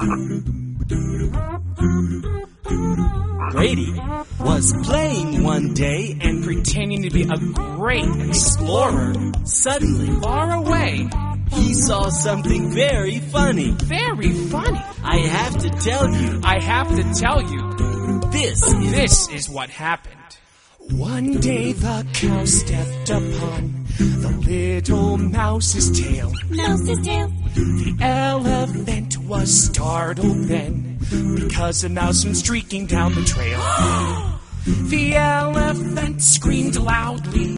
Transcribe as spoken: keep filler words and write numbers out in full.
Grady was playing one day and pretending to be a great explorer. Suddenly, Far away. he saw something very funny. Very funny. I have to tell you, I have to tell you, this is... this is what happened. One day the cow stepped upon the little mouse's tail. Mouse's tail. The elephant was startled then, because a mouse went streaking down the trail. The elephant screamed loudly.